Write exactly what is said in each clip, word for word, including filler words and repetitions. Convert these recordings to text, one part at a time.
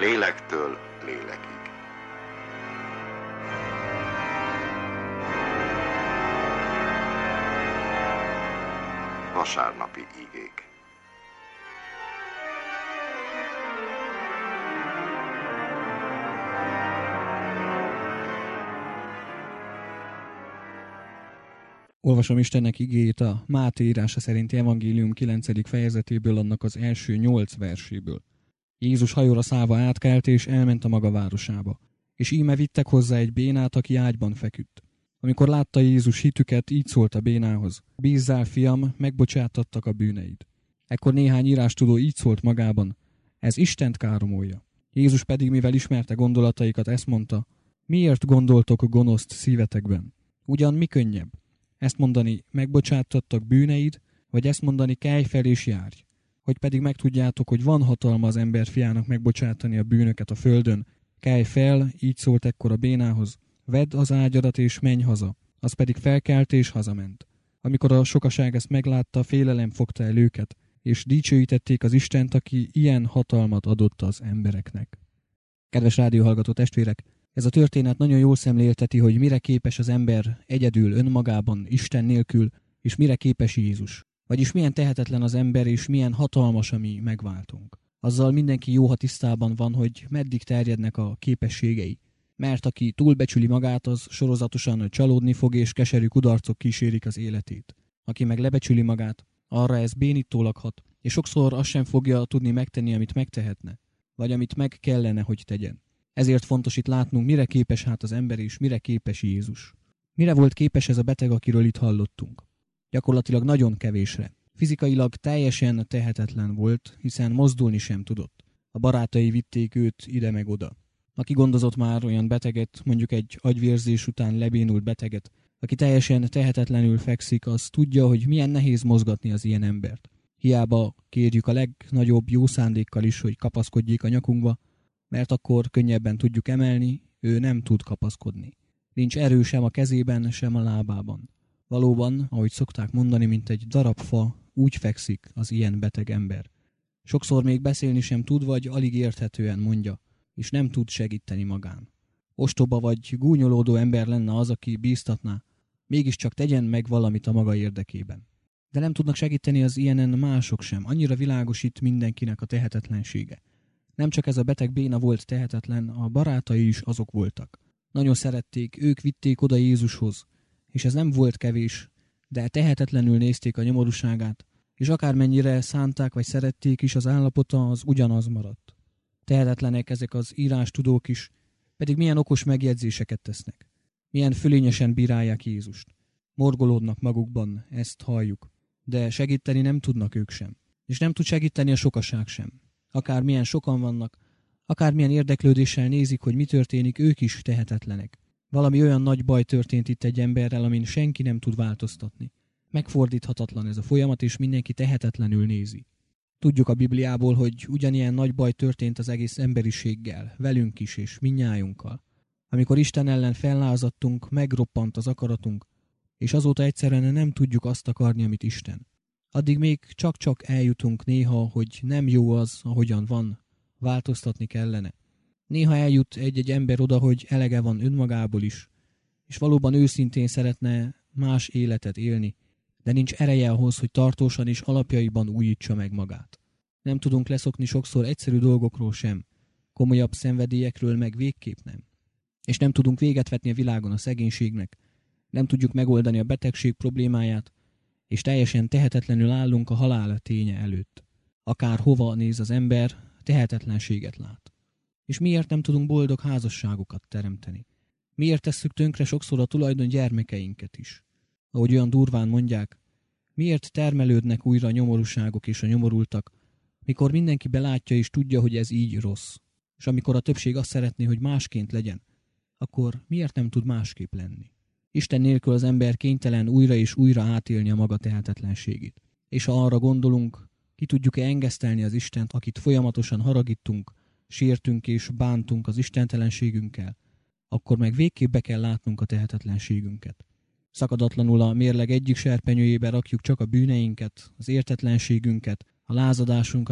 lélektől lélekig. Vasárnapi igék. Olvasom Istennek igéjét a Máté írása szerinti evangélium kilencedik fejezetéből, annak az első nyolc verséből. Jézus hajóra szállva átkelt, és elment a maga városába. És íme vittek hozzá egy bénát, aki ágyban feküdt. Amikor látta Jézus hitüket, így szólt a bénához: bízzál, fiam, megbocsátattak a bűneid. Ekkor néhány írástudó így szólt magában: ez Istent káromolja. Jézus pedig, mivel ismerte gondolataikat, ezt mondta: miért gondoltok gonoszt szívetekben? Ugyan mi könnyebb? Ezt mondani, megbocsátattak bűneid, vagy ezt mondani, kelj fel és járj? Hogy pedig megtudjátok, hogy van hatalma az ember fiának megbocsátani a bűnöket a földön, kelj fel, így szólt ekkor a bénához: vedd az ágyadat és menj haza. Az pedig felkelt és hazament. Amikor a sokaság ezt meglátta, félelem fogta el őket, és dicsőítették az Istent, aki ilyen hatalmat adott az embereknek. Kedves rádióhallgató testvérek! Ez a történet nagyon jól szemlélteti, hogy mire képes az ember egyedül, önmagában, Isten nélkül, és mire képes Jézus. Vagyis milyen tehetetlen az ember, és milyen hatalmas a mi megváltunk. Azzal mindenki jó, ha tisztában van, hogy meddig terjednek a képességei. Mert aki túlbecsüli magát, az sorozatosan csalódni fog, és keserű kudarcok kísérik az életét. Aki meg lebecsüli magát, arra ez bénítólag hat, és sokszor azt sem fogja tudni megtenni, amit megtehetne, vagy amit meg kellene, hogy tegyen. Ezért fontos itt látnunk, mire képes hát az ember, és mire képes Jézus. Mire volt képes ez a beteg, akiről itt hallottunk? Gyakorlatilag nagyon kevésre. Fizikailag teljesen tehetetlen volt, hiszen mozdulni sem tudott. A barátai vitték őt ide meg oda. Aki gondozott már olyan beteget, mondjuk egy agyvérzés után lebénult beteget, aki teljesen tehetetlenül fekszik, az tudja, hogy milyen nehéz mozgatni az ilyen embert. Hiába kérjük a legnagyobb jó szándékkal is, hogy kapaszkodjék a nyakunkba, mert akkor könnyebben tudjuk emelni, ő nem tud kapaszkodni. Nincs erő sem a kezében, sem a lábában. Valóban, ahogy szokták mondani, mint egy darab fa, úgy fekszik az ilyen beteg ember. Sokszor még beszélni sem tud, vagy alig érthetően mondja, és nem tud segíteni magán. Ostoba vagy gúnyolódó ember lenne az, aki bíztatná, mégiscsak tegyen meg valamit a maga érdekében. De nem tudnak segíteni az ilyenen mások sem, annyira világosít mindenkinek a tehetetlensége. Nem csak ez a beteg béna volt tehetetlen, a barátai is azok voltak. Nagyon szerették, ők vitték oda Jézushoz, és ez nem volt kevés, de tehetetlenül nézték a nyomorúságát, és akármennyire szánták vagy szerették is, az állapota az ugyanaz maradt. Tehetetlenek ezek az írástudók is, pedig milyen okos megjegyzéseket tesznek. Milyen fölényesen bírálják Jézust. Morgolódnak magukban, ezt halljuk, de segíteni nem tudnak ők sem. És nem tud segíteni a sokaság sem. Akármilyen sokan vannak, akármilyen érdeklődéssel nézik, hogy mi történik, ők is tehetetlenek. Valami olyan nagy baj történt itt egy emberrel, amin senki nem tud változtatni. Megfordíthatatlan ez a folyamat, és mindenki tehetetlenül nézi. Tudjuk a Bibliából, hogy ugyanilyen nagy baj történt az egész emberiséggel, velünk is és mindnyájunkkal. Amikor Isten ellen fellázadtunk, megroppant az akaratunk, és azóta egyszerűen nem tudjuk azt akarni, amit Isten. Addig még csak-csak eljutunk néha, hogy nem jó az, ahogyan van, változtatni kellene. Néha eljut egy-egy ember oda, hogy elege van önmagából is, és valóban őszintén szeretne más életet élni, de nincs ereje ahhoz, hogy tartósan és alapjaiban újítsa meg magát. Nem tudunk leszokni sokszor egyszerű dolgokról sem, komolyabb szenvedélyekről meg végképp nem. És nem tudunk véget vetni a világon a szegénységnek, nem tudjuk megoldani a betegség problémáját, és teljesen tehetetlenül állunk a halál ténye előtt. Akár hova néz az ember, tehetetlenséget lát. És miért nem tudunk boldog házasságokat teremteni? Miért tesszük tönkre sokszor a tulajdon gyermekeinket is? Ahogy olyan durván mondják, miért termelődnek újra a nyomorúságok és a nyomorultak, mikor mindenki belátja és tudja, hogy ez így rossz? És amikor a többség azt szeretné, hogy másként legyen, akkor miért nem tud másképp lenni? Isten nélkül az ember kénytelen újra és újra átélni a maga tehetetlenségét. És ha arra gondolunk, ki tudjuk-e engesztelni az Istent, akit folyamatosan haragítunk, sértünk és bántunk az istentelenségünkkel, akkor meg végképp be kell látnunk a tehetetlenségünket. Szakadatlanul a mérleg egyik serpenyőjébe rakjuk csak a bűneinket, az értetlenségünket, a lázadásunkat,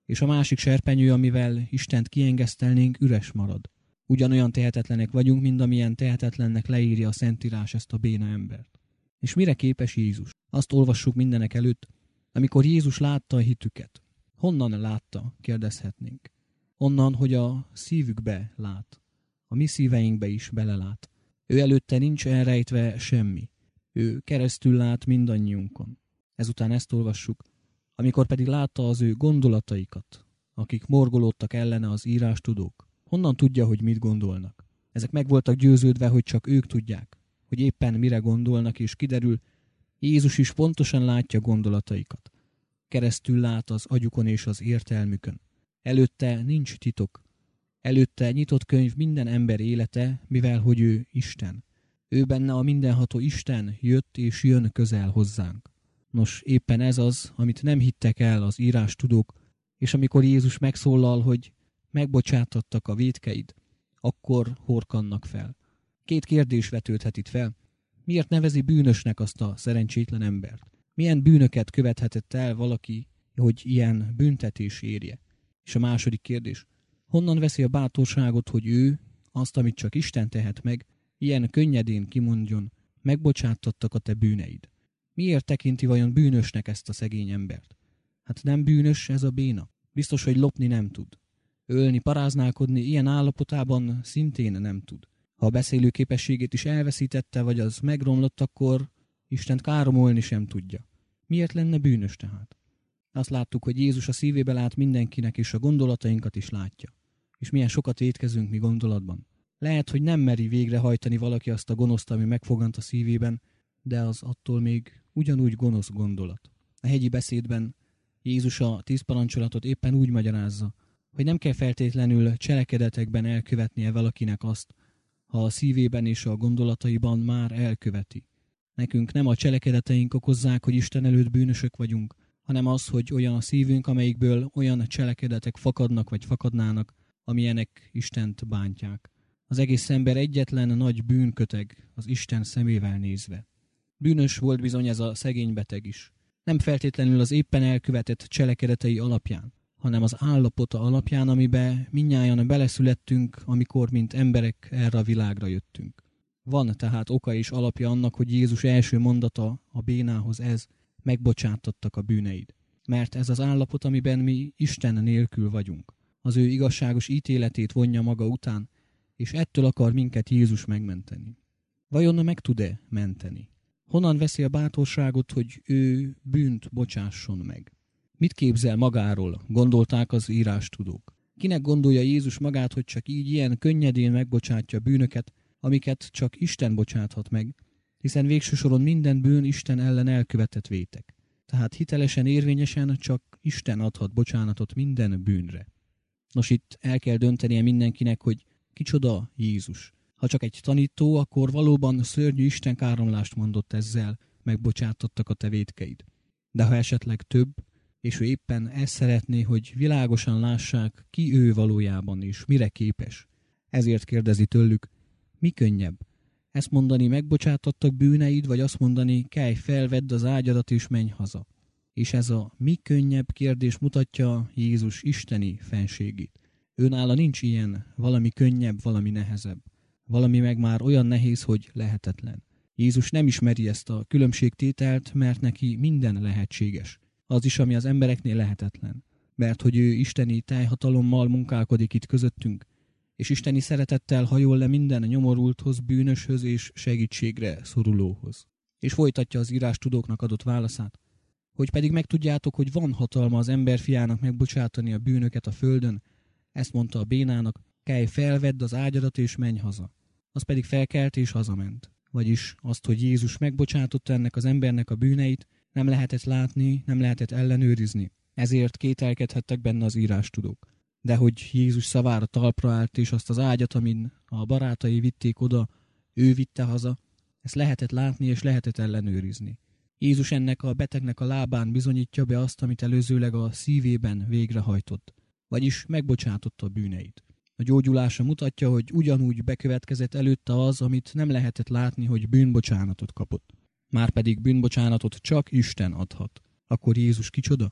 és a másik serpenyő, amivel Istent kiengesztelnénk, üres marad. Ugyanolyan tehetetlenek vagyunk, mint amilyen tehetetlennek leírja a Szentírás ezt a béna embert. És mire képes Jézus? Azt olvassuk mindenek előtt, amikor Jézus látta a hitüket. Honnan látta, kérdezhetnénk. Onnan, hogy a szívükbe lát. A mi szíveinkbe is belelát. Ő előtte nincs elrejtve semmi. Ő keresztül lát mindannyiunkon. Ezután ezt olvassuk, amikor pedig látta az ő gondolataikat, akik morgolódtak ellene az írástudók. Honnan tudja, hogy mit gondolnak? Ezek meg voltak győződve, hogy csak ők tudják, hogy éppen mire gondolnak, és kiderül, Jézus is pontosan látja gondolataikat. Keresztül lát az agyukon és az értelmükön. Előtte nincs titok. Előtte nyitott könyv minden ember élete, mivel hogy ő Isten. Ő benne a mindenható Isten jött és jön közel hozzánk. Nos, éppen ez az, amit nem hittek el az írástudók, és amikor Jézus megszólal, hogy megbocsátattak a vétkeid, akkor horkannak fel. Két kérdés vetődhet itt fel. Miért nevezi bűnösnek azt a szerencsétlen embert? Milyen bűnöket követhetett el valaki, hogy ilyen büntetés érje? És a második kérdés. Honnan veszi a bátorságot, hogy ő, azt, amit csak Isten tehet meg, ilyen könnyedén kimondjon, megbocsátattak a te bűneid? Miért tekinti vajon bűnösnek ezt a szegény embert? Hát nem bűnös ez a béna. Biztos, hogy lopni nem tud. Ölni, paráználkodni ilyen állapotában szintén nem tud. Ha a beszélő képességét is elveszítette, vagy az megromlott, akkor Istent káromolni sem tudja. Miért lenne bűnös tehát? Azt láttuk, hogy Jézus a szívébe lát mindenkinek, és a gondolatainkat is látja. És milyen sokat vétkezünk mi gondolatban. Lehet, hogy nem meri végrehajtani valaki azt a gonoszt, ami megfogant a szívében, de az attól még ugyanúgy gonosz gondolat. A hegyi beszédben Jézus a tíz parancsolatot éppen úgy magyarázza, hogy nem kell feltétlenül cselekedetekben elkövetnie valakinek azt, ha a szívében és a gondolataiban már elköveti. Nekünk nem a cselekedeteink okozzák, hogy Isten előtt bűnösök vagyunk, hanem az, hogy olyan a szívünk, amelyikből olyan cselekedetek fakadnak vagy fakadnának, amilyenek Istent bántják. Az egész ember egyetlen nagy bűnköteg az Isten szemével nézve. Bűnös volt bizony ez a szegény beteg is. Nem feltétlenül az éppen elkövetett cselekedetei alapján, hanem az állapota alapján, amibe mindnyájan beleszülettünk, amikor mint emberek erre a világra jöttünk. Van tehát oka és alapja annak, hogy Jézus első mondata a bénához ez, megbocsátattak a bűneid. Mert ez az állapot, amiben mi Isten nélkül vagyunk. Az ő igazságos ítéletét vonja maga után, és ettől akar minket Jézus megmenteni. Vajon meg tud-e menteni? Honnan veszi a bátorságot, hogy ő bűnt bocsásson meg? Mit képzel magáról, gondolták az írástudók. Kinek gondolja Jézus magát, hogy csak így ilyen könnyedén megbocsátja bűnöket, amiket csak Isten bocsáthat meg, hiszen végső soron minden bűn Isten ellen elkövetett vétek. Tehát hitelesen, érvényesen csak Isten adhat bocsánatot minden bűnre. Nos, itt el kell döntenie mindenkinek, hogy kicsoda Jézus. Ha csak egy tanító, akkor valóban szörnyű Isten káromlást mondott ezzel, megbocsátottak a te vétkeid. De ha esetleg több, és ő éppen ezt szeretné, hogy világosan lássák, ki ő valójában és mire képes. Ezért kérdezi tőlük, mi könnyebb? Ezt mondani, megbocsátattak bűneid, vagy azt mondani, kelj fel, vedd az ágyadat és menj haza. És ez a mi könnyebb kérdés mutatja Jézus isteni fenségét. Őnála nincs ilyen, valami könnyebb, valami nehezebb. Valami meg már olyan nehéz, hogy lehetetlen. Jézus nem ismeri ezt a különbségtételt, mert neki minden lehetséges. Az is, ami az embereknél lehetetlen. Mert hogy ő isteni teljhatalommal munkálkodik itt közöttünk, és isteni szeretettel hajol le minden nyomorulthoz, bűnöshöz és segítségre szorulóhoz. És folytatja az írástudóknak adott válaszát, hogy pedig megtudjátok, hogy van hatalma az emberfiának megbocsátani a bűnöket a földön, ezt mondta a bénának, kelj fel, vedd az ágyadat és menj haza. Az pedig felkelt és hazament. Vagyis azt, hogy Jézus megbocsátotta ennek az embernek a bűneit, nem lehetett látni, nem lehetett ellenőrizni. Ezért kételkedhettek benne az írástudók. De hogy Jézus szavára talpra állt, és azt az ágyat, amin a barátai vitték oda, ő vitte haza, ezt lehetett látni és lehetett ellenőrizni. Jézus ennek a betegnek a lábán bizonyítja be azt, amit előzőleg a szívében végrehajtott, vagyis megbocsátotta a bűneit. A gyógyulása mutatja, hogy ugyanúgy bekövetkezett előtte az, amit nem lehetett látni, hogy bűnbocsánatot kapott. Márpedig bűnbocsánatot csak Isten adhat. Akkor Jézus kicsoda?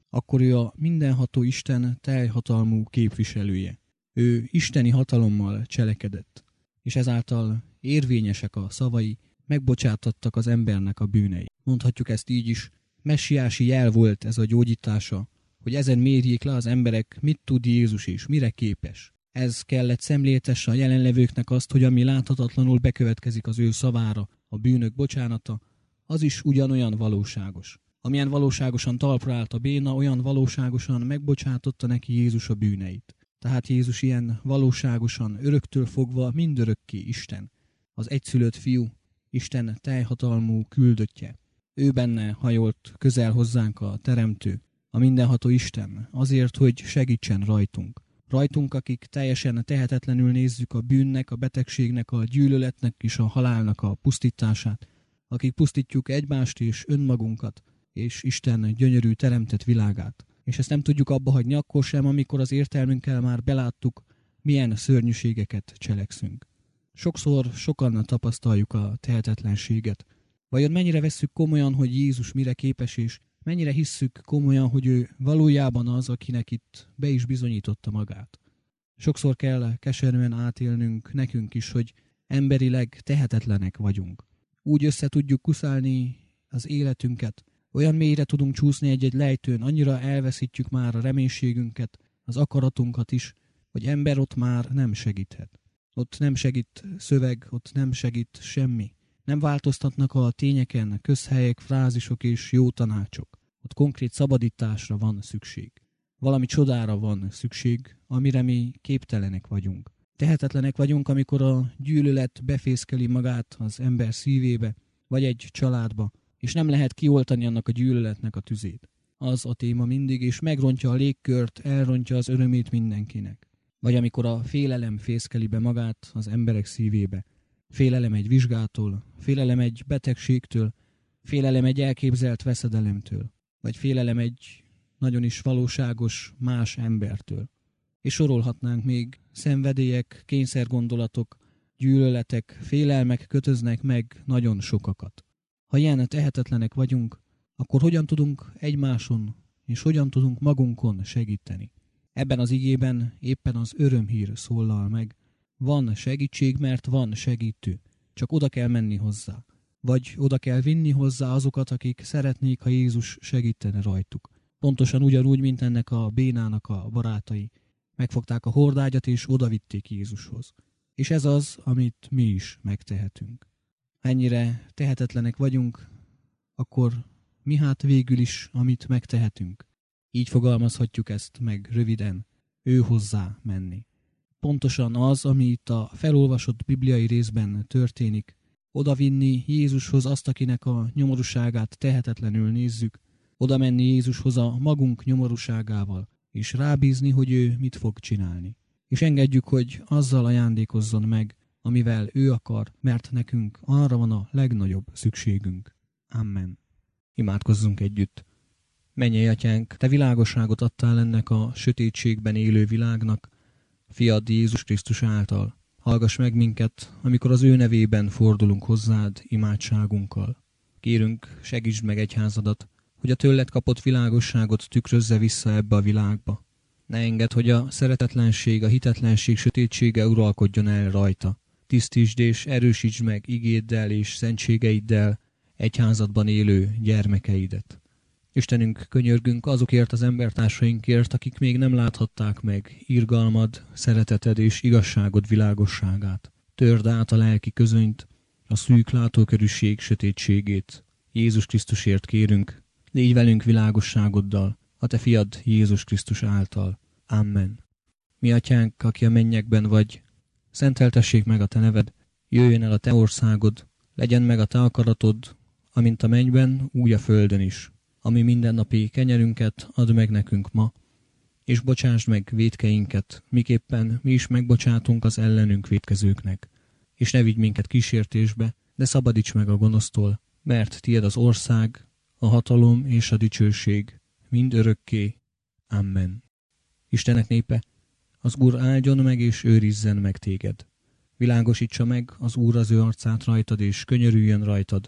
akkor ő a mindenható Isten teljhatalmú képviselője. Ő isteni hatalommal cselekedett, és ezáltal érvényesek a szavai, megbocsátattak az embernek a bűnei. Mondhatjuk ezt így is, messiási jel volt ez a gyógyítása, hogy ezen mérjék le az emberek, mit tud Jézus és mire képes. Ez kellett szemléltesse a jelenlevőknek azt, hogy ami láthatatlanul bekövetkezik az ő szavára, a bűnök bocsánata, az is ugyanolyan valóságos. Amilyen valóságosan talpra állt a béna, olyan valóságosan megbocsátotta neki Jézus a bűneit. Tehát Jézus ilyen valóságosan, öröktől fogva mindörökké Isten, az egyszülött fiú, Isten teljhatalmú küldöttje. Ő benne hajolt közel hozzánk a Teremtő, a mindenható Isten, azért, hogy segítsen rajtunk. Rajtunk, akik teljesen tehetetlenül nézzük a bűnnek, a betegségnek, a gyűlöletnek és a halálnak a pusztítását, akik pusztítjuk egymást és önmagunkat, és Isten gyönyörű teremtett világát. És ezt nem tudjuk abba hagyni akkor sem, amikor az értelmünkkel már beláttuk, milyen szörnyűségeket cselekszünk. Sokszor sokan tapasztaljuk a tehetetlenséget. Vajon mennyire vesszük komolyan, hogy Jézus mire képes, és mennyire hisszük komolyan, hogy ő valójában az, akinek itt be is bizonyította magát. Sokszor kell keserűen átélnünk nekünk is, hogy emberileg tehetetlenek vagyunk. Úgy össze tudjuk kuszálni az életünket, olyan mélyre tudunk csúszni egy-egy lejtőn, annyira elveszítjük már a reménységünket, az akaratunkat is, hogy ember ott már nem segíthet. Ott nem segít szöveg, ott nem segít semmi. Nem változtatnak a tényeken közhelyek, frázisok és jó tanácsok. Ott konkrét szabadításra van szükség. Valami csodára van szükség, amire mi képtelenek vagyunk. Tehetetlenek vagyunk, amikor a gyűlölet befészkeli magát az ember szívébe, vagy egy családba, és nem lehet kioltani annak a gyűlöletnek a tüzét. Az a téma mindig, és megrontja a légkört, elrontja az örömét mindenkinek. Vagy amikor a félelem fészkeli be magát az emberek szívébe. Félelem egy vizsgától, félelem egy betegségtől, félelem egy elképzelt veszedelemtől, vagy félelem egy nagyon is valóságos más embertől. És sorolhatnánk még szenvedélyek, kényszergondolatok, gyűlöletek, félelmek kötöznek meg nagyon sokakat. Ha ilyen tehetetlenek vagyunk, akkor hogyan tudunk egymáson és hogyan tudunk magunkon segíteni? Ebben az igében éppen az örömhír szólal meg. Van segítség, mert van segítő. Csak oda kell menni hozzá. Vagy oda kell vinni hozzá azokat, akik szeretnék, ha Jézus segítene rajtuk. Pontosan ugyanúgy, mint ennek a bénának a barátai. Megfogták a hordágyat és odavitték Jézushoz. És ez az, amit mi is megtehetünk. Ha ennyire tehetetlenek vagyunk, akkor mi hát végül is, amit megtehetünk. Így fogalmazhatjuk ezt meg röviden, ő hozzá menni. Pontosan az, ami itt a felolvasott bibliai részben történik, odavinni Jézushoz azt, akinek a nyomorúságát tehetetlenül nézzük, oda menni Jézushoz a magunk nyomorúságával, és rábízni, hogy ő mit fog csinálni. És engedjük, hogy azzal ajándékozzon meg, amivel ő akar, mert nekünk arra van a legnagyobb szükségünk. Amen. Imádkozzunk együtt. Mennyei Atyánk, Te világosságot adtál ennek a sötétségben élő világnak, Fiad Jézus Krisztus által. Hallgass meg minket, amikor az ő nevében fordulunk hozzád imádságunkkal. Kérünk, segítsd meg egyházadat, hogy a tőled kapott világosságot tükrözze vissza ebbe a világba. Ne engedd, hogy a szeretetlenség, a hitetlenség sötétsége uralkodjon el rajta. Tisztítsd és erősítsd meg igéddel és szentségeiddel egyházadban élő gyermekeidet. Istenünk, könyörgünk azokért az embertársainkért, akik még nem láthatták meg irgalmad, szereteted és igazságod világosságát. Törd át a lelki közönyt, a szűk látókörűség sötétségét. Jézus Krisztusért kérünk, légy velünk világosságoddal, a Te fiad Jézus Krisztus által. Amen. Mi Atyánk, aki a mennyekben vagy, szenteltessék meg a Te neved, jöjjön el a Te országod, legyen meg a Te akaratod, amint a mennyben, úgy a földön is. Ami mindennapi kenyerünket add meg nekünk ma, és bocsásd meg vétkeinket, miképpen mi is megbocsátunk az ellenünk vétkezőknek. És ne vigy minket kísértésbe, de szabadíts meg a gonosztól, mert tied az ország, a hatalom és a dicsőség, mind örökké. Amen. Istenek népe, az Úr áldjon meg és őrizzen meg téged. Világosítsa meg az Úr az ő arcát rajtad, és könyörüljön rajtad.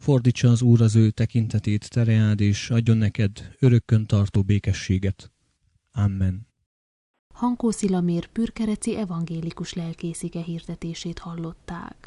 Fordítsa az Úr az ő tekintetét tereád, és adjon neked örökkön tartó békességet. Amen. Hankó Szilamér pürkereci evangélikus lelkész ige hirdetését hallották.